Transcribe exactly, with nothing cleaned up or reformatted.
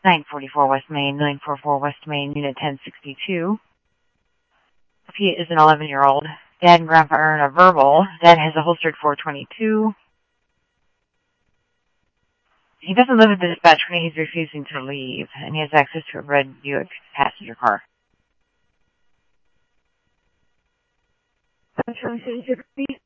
nine forty-four West Main, nine forty-four West Main, Unit ten sixty-two. Pete is an eleven-year-old. Dad and Grandpa are in a verbal. Dad has a holstered four twenty-two. He doesn't live at the dispatch when he's refusing to leave, and he has access to a red Buick passenger car. I'm trying to say,